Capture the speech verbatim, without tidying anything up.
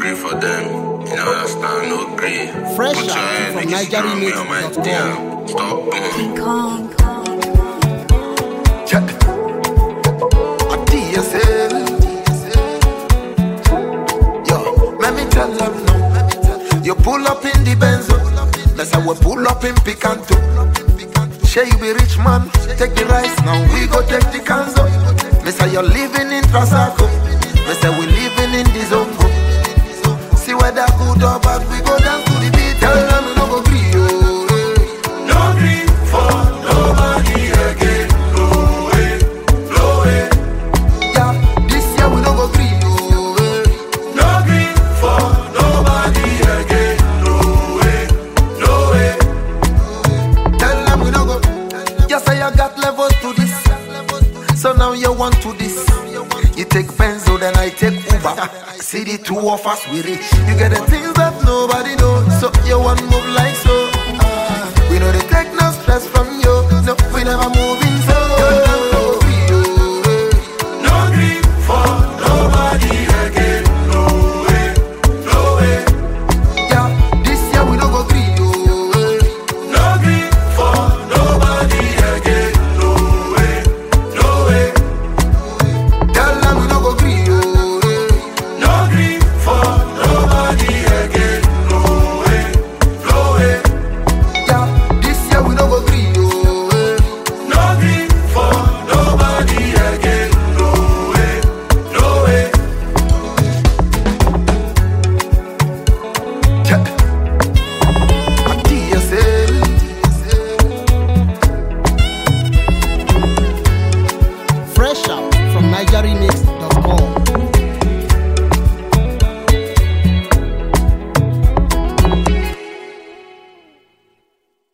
agree for them. You know, understand, no agree. Fresh Put your out head, from niggas, Nigeria throw me on my Mix dot damn. Stop, boom. King Kong. Check. A D S L. Yo, let me tell them now. You pull up in the Benzo. That's how we pull up in Picanto. Share you be rich man, take the rice now. We go take the canzo. Me say you're living in Trasaco. Me say we living in the Zongo. See whether good or bad, we go down to the beat. Tell them no go gree, oh, eh. No gree for nobody again. No way, no way. Yeah, this year we no go gree, oh, eh. No gree for nobody again. No way, no way. Tell them we no go. You say you got levels to this, so now you want to this. You take Benzo, then I take Uber. See the two of us, we rich. You get the things that nobody knows, so you want move like so. Uh, we know they take no stress from you, no, we never moving so.